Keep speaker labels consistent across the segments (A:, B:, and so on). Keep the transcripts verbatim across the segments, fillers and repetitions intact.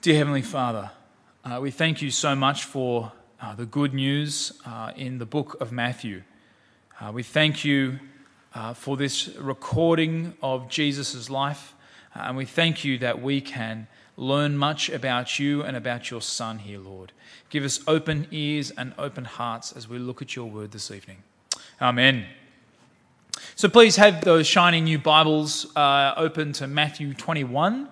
A: Dear Heavenly Father, uh, we thank you so much for uh, the good news uh, in the book of Matthew. Uh, we thank you uh, for this recording of Jesus' life, uh, and we thank you that we can learn much about you and about your Son here, Lord. Give us open ears and open hearts as we look at your word this evening. Amen. So please have those shiny new Bibles uh, open to Matthew twenty-one.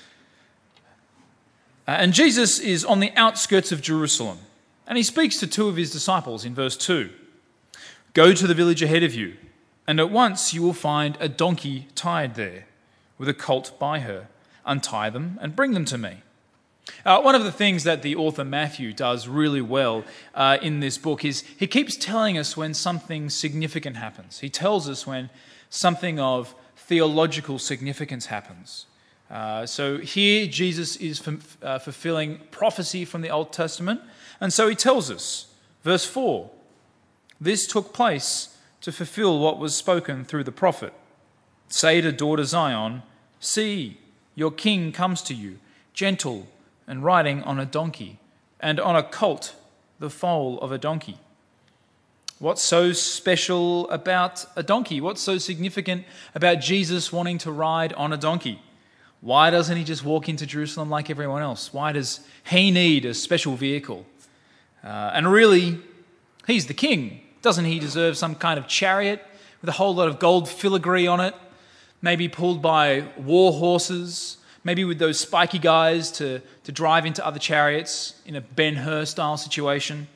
A: Uh, and Jesus is on the outskirts of Jerusalem, and he speaks to two of his disciples in verse two. Go to the village ahead of you, and at once you will find a donkey tied there, with a colt by her. Untie them and bring them to me. Uh, one of the things that the author Matthew does really well uh, in this book is he keeps telling us when something significant happens. He tells us when something of theological significance happens. Uh, so here Jesus is f- uh, fulfilling prophecy from the Old Testament, and so he tells us, verse four, this took place to fulfill what was spoken through the prophet. Say to daughter Zion, see, your king comes to you, gentle and riding on a donkey, and on a colt, the foal of a donkey. What's so special about a donkey? What's so significant about Jesus wanting to ride on a donkey? Why doesn't he just walk into Jerusalem like everyone else? Why does he need a special vehicle? Uh, and really, he's the king. Doesn't he deserve some kind of chariot with a whole lot of gold filigree on it? Maybe pulled by war horses, maybe with those spiky guys to, to drive into other chariots in a Ben-Hur style situation.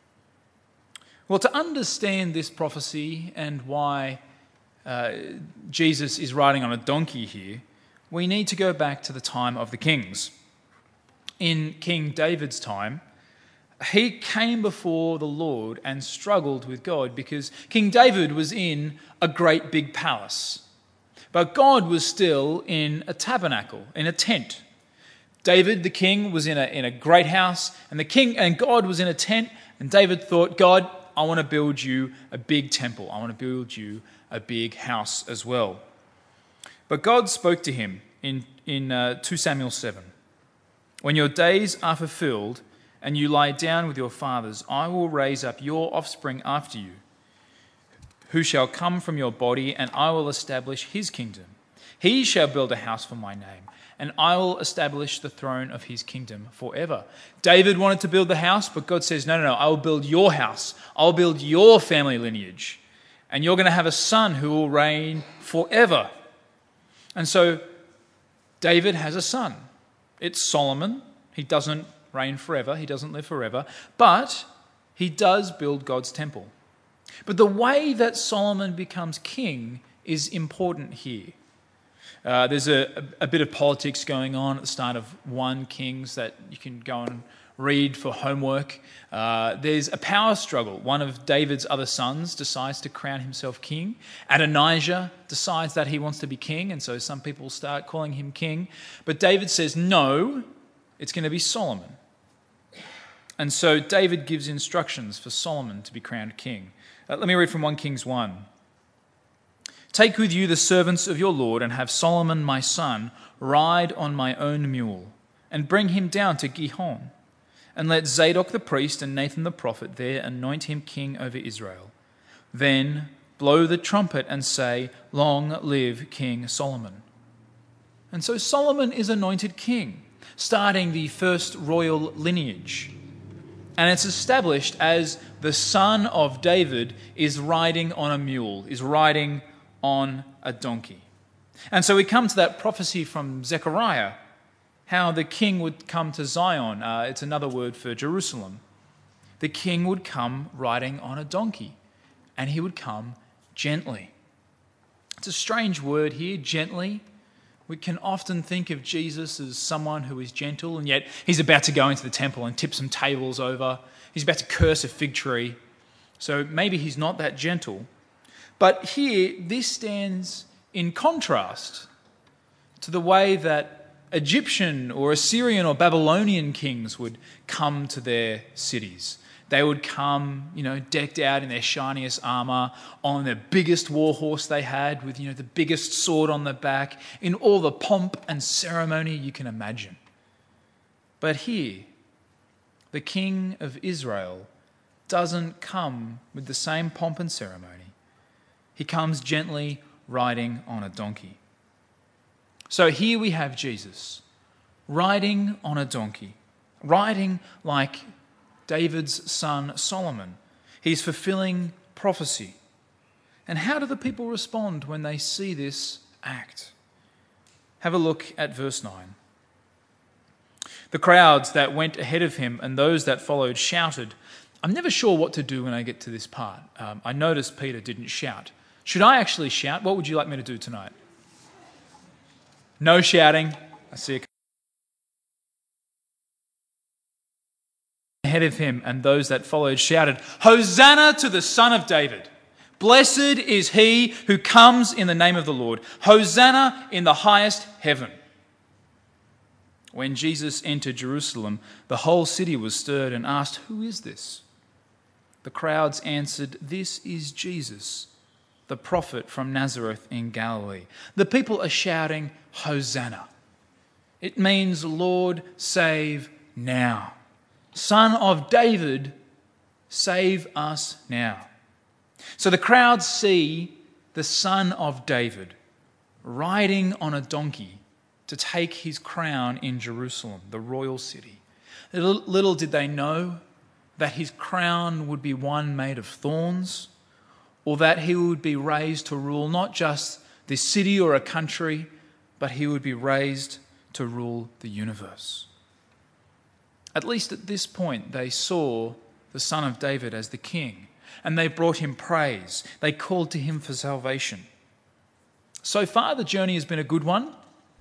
A: Well, to understand this prophecy and why uh, Jesus is riding on a donkey here, we need to go back to the time of the kings. In King David's time, he came before the Lord and struggled with God because King David was in a great big palace. But God was still in a tabernacle, in a tent. David, the king, was in a, in a great house, and the king and God was in a tent, and David thought, God, I want to build you a big temple. I want to build you a big house as well. But God spoke to him in, in uh, Second Samuel seven. When your days are fulfilled and you lie down with your fathers, I will raise up your offspring after you, who shall come from your body, and I will establish his kingdom. He shall build a house for my name, and I will establish the throne of his kingdom forever. David wanted to build the house, but God says, no, no, no, I will build your house. I'll build your family lineage, and you're going to have a son who will reign forever. And so David has a son. It's Solomon. He doesn't reign forever. He doesn't live forever, but he does build God's temple. But the way that Solomon becomes king is important here. Uh, there's a, a bit of politics going on at the start of First Kings that you can go and read for homework. Uh, there's a power struggle. One of David's other sons decides to crown himself king. Adonijah decides that he wants to be king, and so some people start calling him king. But David says, no, it's going to be Solomon. And so David gives instructions for Solomon to be crowned king. Uh, let me read from First Kings one. Take with you the servants of your Lord and have Solomon my son ride on my own mule and bring him down to Gihon. And let Zadok the priest and Nathan the prophet there anoint him king over Israel. Then blow the trumpet and say, long live King Solomon. And so Solomon is anointed king, starting the first royal lineage. And it's established as the son of David is riding on a mule, is riding on a donkey. And so we come to that prophecy from Zechariah, how the king would come to Zion. Uh, it's another word for Jerusalem. The king would come riding on a donkey, and he would come gently. It's a strange word here, gently. We can often think of Jesus as someone who is gentle, and yet he's about to go into the temple and tip some tables over. He's about to curse a fig tree. So maybe he's not that gentle. But here, this stands in contrast to the way that Egyptian or Assyrian or Babylonian kings would come to their cities. They would come, you know, decked out in their shiniest armor, on the biggest war horse they had, with, you know, the biggest sword on the back, in all the pomp and ceremony you can imagine. But here, the King of Israel doesn't come with the same pomp and ceremony. He comes gently riding on a donkey. So here we have Jesus riding on a donkey, riding like David's son Solomon. He's fulfilling prophecy. And how do the people respond when they see this act? Have a look at verse nine. The crowds that went ahead of him and those that followed shouted. I'm never sure what to do when I get to this part. Um, I noticed Peter didn't shout. Should I actually shout? What would you like me to do tonight? No shouting. I see a ahead of him and those that followed shouted, Hosanna to the Son of David. Blessed is he who comes in the name of the Lord. Hosanna in the highest heaven. When Jesus entered Jerusalem, the whole city was stirred and asked, Who is this? The crowds answered, This is Jesus, the prophet from Nazareth in Galilee. The people are shouting, Hosanna. It means, Lord, save now. Son of David, save us now. So the crowds see the Son of David riding on a donkey to take his crown in Jerusalem, the royal city. Little, little did they know that his crown would be one made of thorns, or that he would be raised to rule not just this city or a country, but he would be raised to rule the universe. At least at this point, they saw the Son of David as the king, and they brought him praise. They called to him for salvation. So far, the journey has been a good one,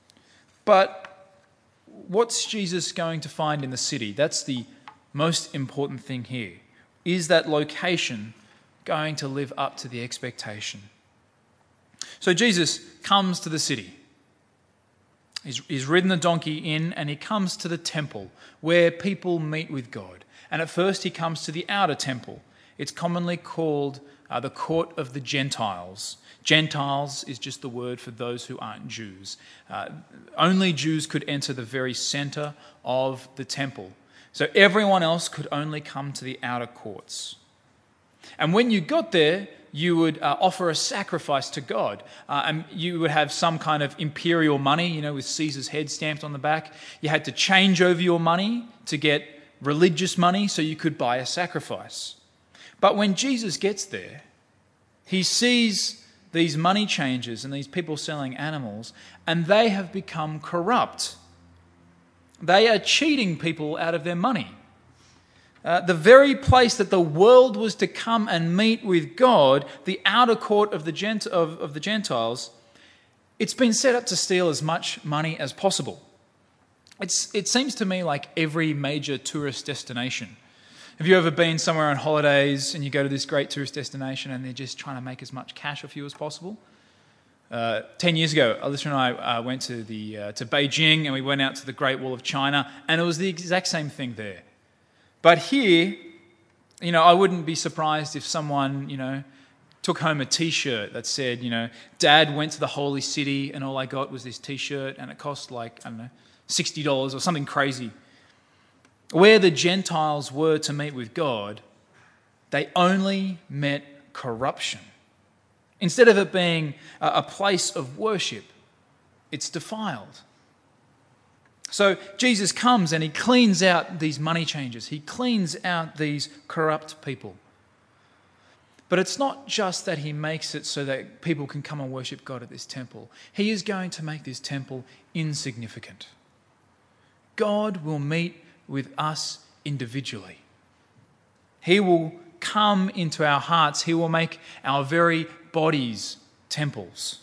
A: but what's Jesus going to find in the city? That's the most important thing here. Is that location going to live up to the expectation? So Jesus comes to the city. He's, he's ridden the donkey in and he comes to the temple where people meet with God. And at first he comes to the outer temple. It's commonly called uh, the court of the Gentiles. Gentiles is just the word for those who aren't Jews. Uh, only Jews could enter the very center of the temple. So everyone else could only come to the outer courts. And when you got there, you would uh, offer a sacrifice to God. Uh, and you would have some kind of imperial money, you know, with Caesar's head stamped on the back. You had to change over your money to get religious money so you could buy a sacrifice. But when Jesus gets there, he sees these money changers and these people selling animals, and they have become corrupt. They are cheating people out of their money. Uh, the very place that the world was to come and meet with God, the outer court of the, Gent- of, of the Gentiles, it's been set up to steal as much money as possible. It's, it seems to me like every major tourist destination. Have you ever been somewhere on holidays and you go to this great tourist destination and they're just trying to make as much cash off you as possible? Uh, ten years ago, Alyssa and I uh, went to the uh, to Beijing and we went out to the Great Wall of China, and it was the exact same thing there. But here, you know, I wouldn't be surprised if someone, you know, took home a T-shirt that said, you know, Dad went to the holy city and all I got was this T-shirt and it cost like, I don't know, sixty dollars or something crazy. Where the Gentiles were to meet with God, they only met corruption. Instead of it being a place of worship, it's defiled. So Jesus comes and he cleans out these money changers. He cleans out these corrupt people. But it's not just that he makes it so that people can come and worship God at this temple. He is going to make this temple insignificant. God will meet with us individually. He will come into our hearts. He will make our very bodies temples.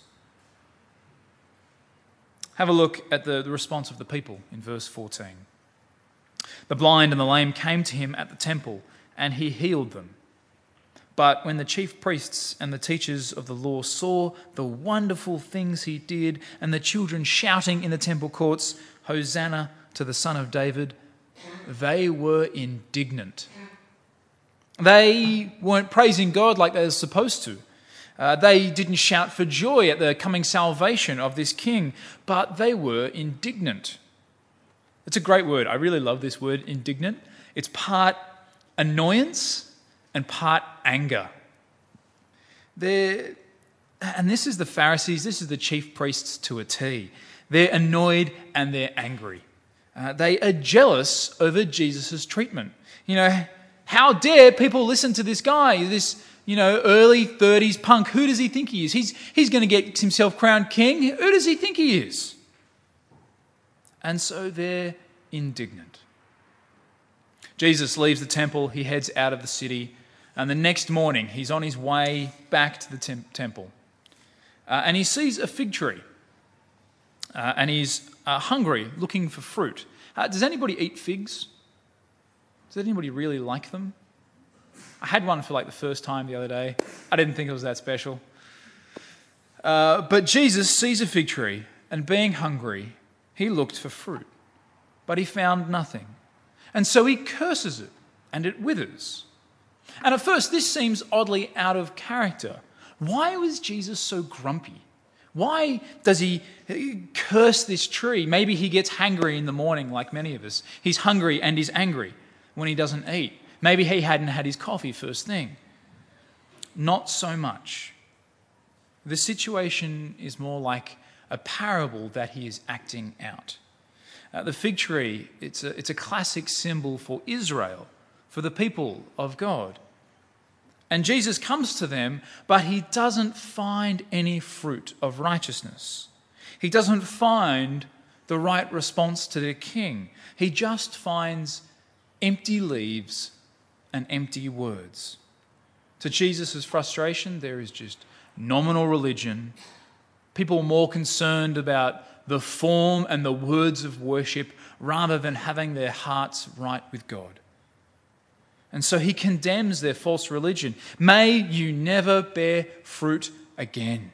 A: Have a look at the, the response of the people in verse fourteen. The blind and the lame came to him at the temple, and he healed them. But when the chief priests and the teachers of the law saw the wonderful things he did, and the children shouting in the temple courts, Hosanna to the Son of David, they were indignant. They weren't praising God like they were supposed to. Uh, they didn't shout for joy at the coming salvation of this king, but they were indignant. It's a great word. I really love this word, indignant. It's part annoyance and part anger. They're, and this is the Pharisees, this is the chief priests to a T. They're annoyed and they're angry. Uh, they are jealous over Jesus' treatment. You know, how dare people listen to this guy, this, you know, early thirties punk? Who does he think he is? He's, he's going to get himself crowned king. Who does he think he is? And so they're indignant. Jesus leaves the temple. He heads out of the city. And the next morning, he's on his way back to the tem- temple. Uh, and he sees a fig tree. Uh, and he's uh, hungry, looking for fruit. Uh, does anybody eat figs? Does anybody really like them? I had one for like the first time the other day. I didn't think it was that special. Uh, but Jesus sees a fig tree, and being hungry, he looked for fruit. But he found nothing. And so he curses it, and it withers. And at first, this seems oddly out of character. Why was Jesus so grumpy? Why does he curse this tree? Maybe he gets hangry in the morning like many of us. He's hungry and he's angry when he doesn't eat. Maybe he hadn't had his coffee first thing. Not so much. The situation is more like a parable that he is acting out. Uh, the fig tree, it's a, it's a classic symbol for Israel, for the people of God. And Jesus comes to them, but he doesn't find any fruit of righteousness. He doesn't find the right response to their king. He just finds empty leaves and empty words. To Jesus' frustration, there is just nominal religion, people more concerned about the form and the words of worship rather than having their hearts right with God. And so he condemns their false religion. May you never bear fruit again.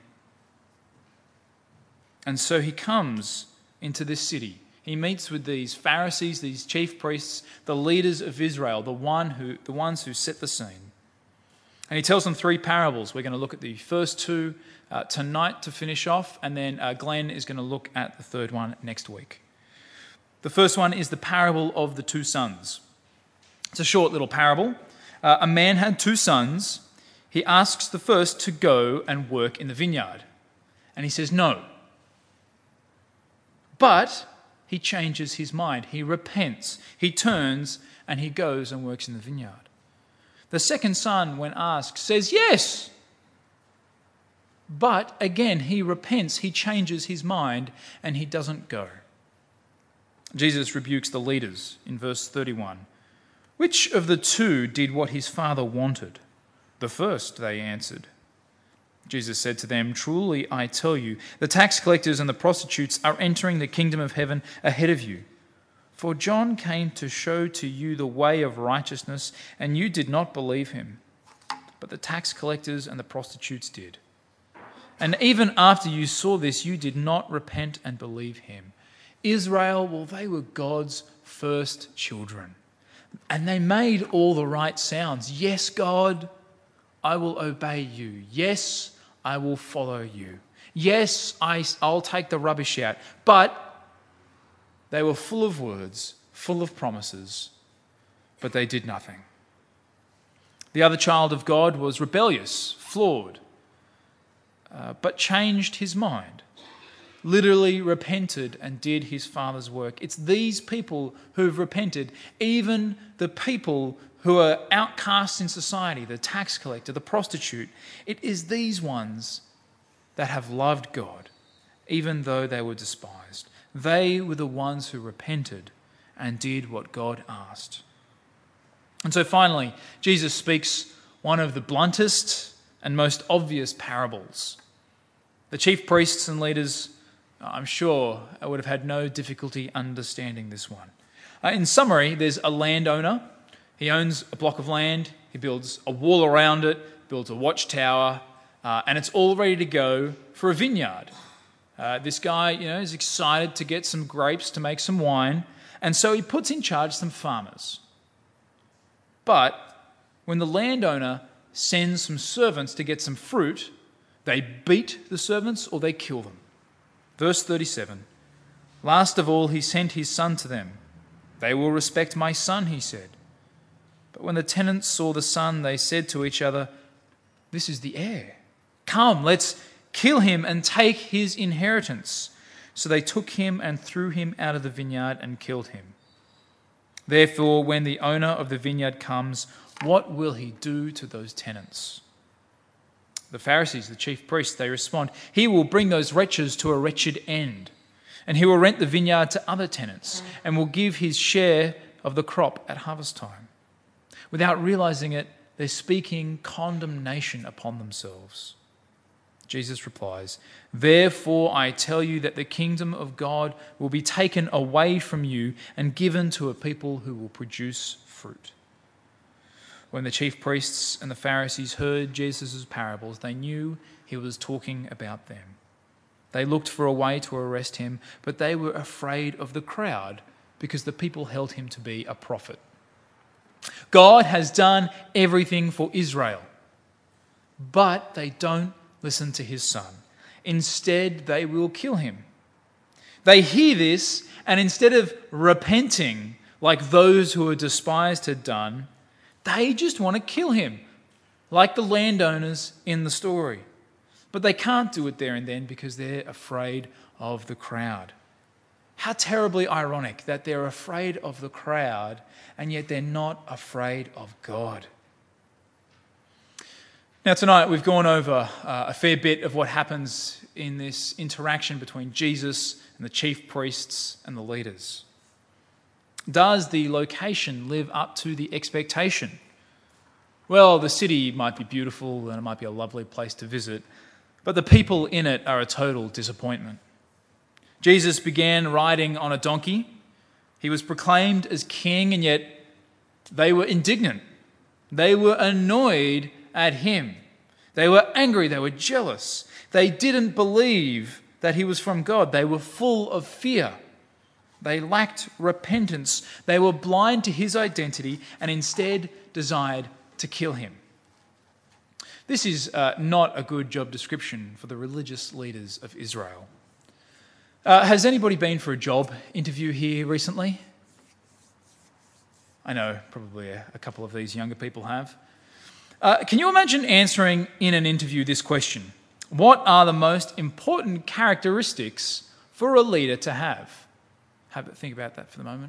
A: And so he comes into this city. He meets with these Pharisees, these chief priests, the leaders of Israel, the one who, the ones who set the scene. And he tells them three parables. We're going to look at the first two uh, tonight to finish off, and then uh, Glenn is going to look at the third one next week. The first one is the parable of the two sons. It's a short little parable. Uh, a man had two sons. He asks the first to go and work in the vineyard. And he says no. But he changes his mind. He repents. He turns and he goes and works in the vineyard. The second son, when asked, says yes. But again, he repents. He changes his mind and he doesn't go. Jesus rebukes the leaders in verse thirty-one. Which of the two did what his father wanted? The first, they answered. Jesus said to them, truly I tell you, the tax collectors and the prostitutes are entering the kingdom of heaven ahead of you. For John came to show to you the way of righteousness, and you did not believe him. But the tax collectors and the prostitutes did. And even after you saw this, you did not repent and believe him. Israel, well, they were God's first children. And they made all the right sounds. Yes, God, I will obey you. Yes, I will follow you. Yes, I, I'll take the rubbish out. But they were full of words, full of promises, but they did nothing. The other child of God was rebellious, flawed, uh, but changed his mind. Literally repented and did his father's work. It's these people who've repented, even the people who are outcasts in society, the tax collector, the prostitute. It is these ones that have loved God, even though they were despised. They were the ones who repented and did what God asked. And so finally, Jesus speaks one of the bluntest and most obvious parables. The chief priests and leaders, I'm sure, I would have had no difficulty understanding this one. Uh, in summary, there's a landowner. He owns a block of land. He builds a wall around it, builds a watchtower, uh, and it's all ready to go for a vineyard. Uh, this guy, you know, is excited to get some grapes to make some wine, and so he puts in charge some farmers. But when the landowner sends some servants to get some fruit, they beat the servants or they kill them. Verse thirty-seven, Last of all, he sent his son to them. They will respect my son, he said. But when the tenants saw the son, they said to each other, this is the heir. Come, let's kill him and take his inheritance. So they took him and threw him out of the vineyard and killed him. Therefore, when the owner of the vineyard comes, what will he do to those tenants? The Pharisees, the chief priests, they respond, he will bring those wretches to a wretched end, and he will rent the vineyard to other tenants and will give his share of the crop at harvest time. Without realizing it, they're speaking condemnation upon themselves. Jesus replies, therefore I tell you that the kingdom of God will be taken away from you and given to a people who will produce fruit. When the chief priests and the Pharisees heard Jesus' parables, they knew he was talking about them. They looked for a way to arrest him, but they were afraid of the crowd because the people held him to be a prophet. God has done everything for Israel, but they don't listen to his son. Instead, they will kill him. They hear this, and instead of repenting like those who are despised had done, they just want to kill him, like the landowners in the story. But they can't do it there and then because they're afraid of the crowd. How terribly ironic that they're afraid of the crowd and yet they're not afraid of God. Now tonight we've gone over uh, a fair bit of what happens in this interaction between Jesus and the chief priests and the leaders. Does the location live up to the expectation? Well, the city might be beautiful and it might be a lovely place to visit, but the people in it are a total disappointment. Jesus began riding on a donkey. He was proclaimed as king, and yet they were indignant. They were annoyed at him. They were angry. They were jealous. They didn't believe that he was from God. They were full of fear. They lacked repentance. They were blind to his identity and instead desired to kill him. This is uh, not a good job description for the religious leaders of Israel. Uh, has anybody been for a job interview here recently? I know probably a, a couple of these younger people have. Uh, can you imagine answering in an interview this question? What are the most important characteristics for a leader to have? Have a think about that for the moment.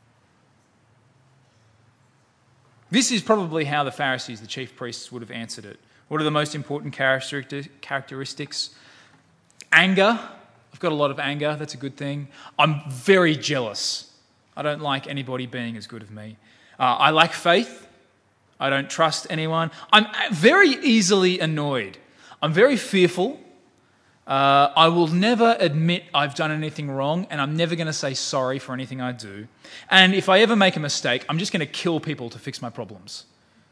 A: This is probably how the Pharisees, the chief priests, would have answered it. What are the most important characteristics? Anger. I've got a lot of anger. That's a good thing. I'm very jealous. I don't like anybody being as good as me. Uh, I lack faith. I don't trust anyone. I'm very easily annoyed. I'm very fearful. Uh, I will never admit I've done anything wrong, and I'm never going to say sorry for anything I do. And if I ever make a mistake, I'm just going to kill people to fix my problems.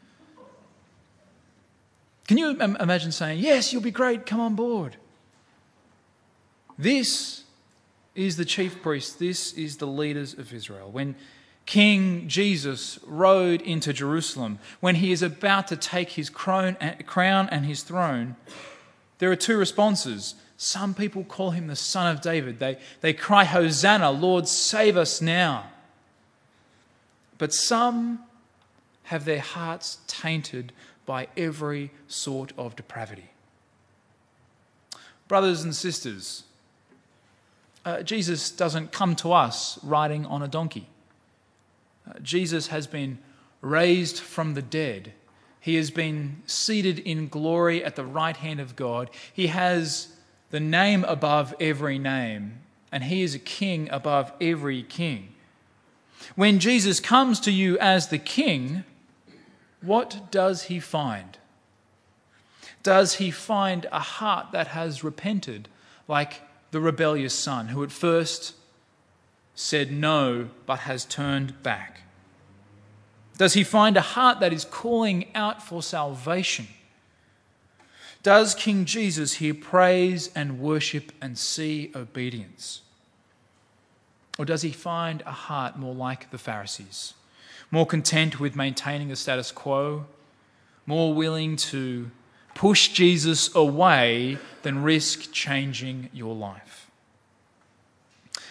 A: Can you im- imagine saying, yes, you'll be great, come on board? This is the chief priests. This is the leaders of Israel. When King Jesus rode into Jerusalem, when he is about to take his crown and his throne, there are two responses. Some people call him the Son of David. They, they cry, Hosanna, Lord, save us now. But some have their hearts tainted by every sort of depravity. Brothers and sisters, uh, Jesus doesn't come to us riding on a donkey. Uh, Jesus has been raised from the dead. He has been seated in glory at the right hand of God. He has the name above every name, and he is a king above every king. When Jesus comes to you as the king, what does he find? Does he find a heart that has repented, like the rebellious son who at first said no but has turned back? Does he find a heart that is calling out for salvation? Does King Jesus hear praise and worship and see obedience? Or does he find a heart more like the Pharisees, more content with maintaining the status quo, more willing to push Jesus away than risk changing your life?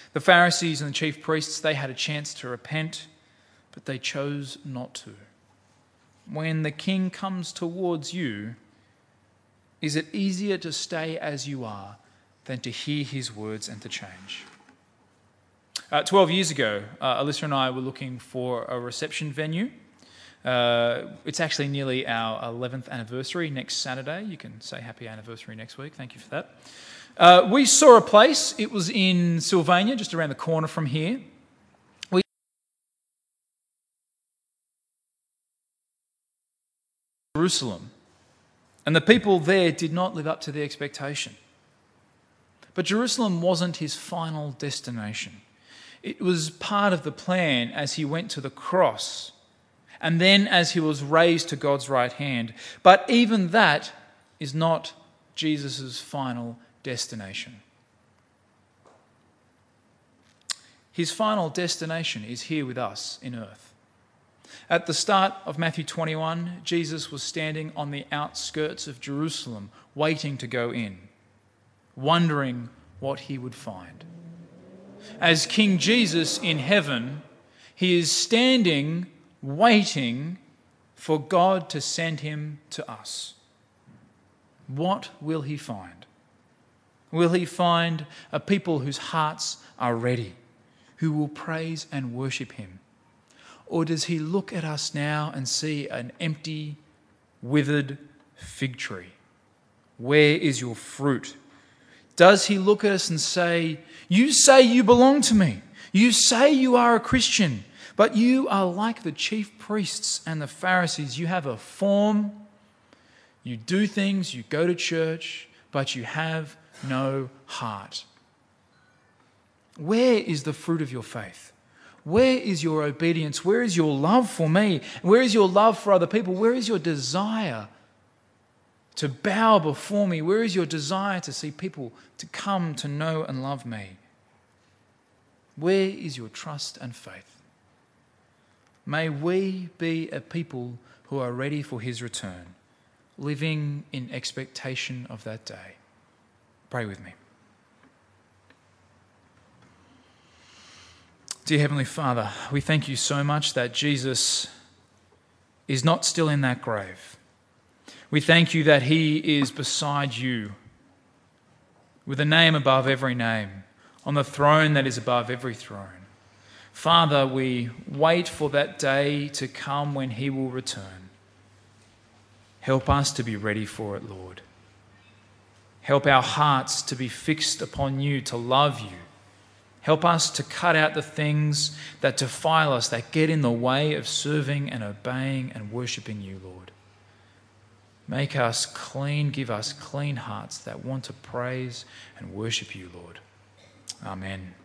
A: The Pharisees and the chief priests, they had a chance to repent, but they chose not to. When the king comes towards you, is it easier to stay as you are than to hear his words and to change? Uh, Twelve years ago, uh, Alyssa and I were looking for a reception venue. Uh, it's actually nearly our eleventh anniversary next Saturday. You can say happy anniversary next week. Thank you for that. Uh, we saw a place. It was in Sylvania, just around the corner from here. We Jerusalem. And the people there did not live up to the expectation. But Jerusalem wasn't his final destination. It was part of the plan as he went to the cross and then as he was raised to God's right hand. But even that is not Jesus' final destination. His final destination is here with us in earth. At the start of Matthew twenty-one, Jesus was standing on the outskirts of Jerusalem, waiting to go in, wondering what he would find. As King Jesus in heaven, he is standing, waiting for God to send him to us. What will he find? Will he find a people whose hearts are ready, who will praise and worship him? Or does he look at us now and see an empty, withered fig tree? Where is your fruit? Does he look at us and say, you say you belong to me. You say you are a Christian, but you are like the chief priests and the Pharisees. You have a form, you do things, you go to church, but you have no heart. Where is the fruit of your faith? Where is your obedience? Where is your love for me? Where is your love for other people? Where is your desire to bow before me? Where is your desire to see people to come to know and love me? Where is your trust and faith? May we be a people who are ready for his return, living in expectation of that day. Pray with me. Dear Heavenly Father, we thank you so much that Jesus is not still in that grave. We thank you that he is beside you, with a name above every name, on the throne that is above every throne. Father, we wait for that day to come when he will return. Help us to be ready for it, Lord. Help our hearts to be fixed upon you, to love you. Help us to cut out the things that defile us, that get in the way of serving and obeying and worshipping you, Lord. Make us clean, give us clean hearts that want to praise and worship you, Lord. Amen.